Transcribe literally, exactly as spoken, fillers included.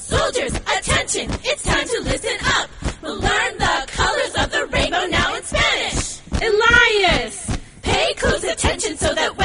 Soldiers, attention, it's time to listen up. We'll learn the colors of the rainbow now in Spanish. Elias! Pay close attention so that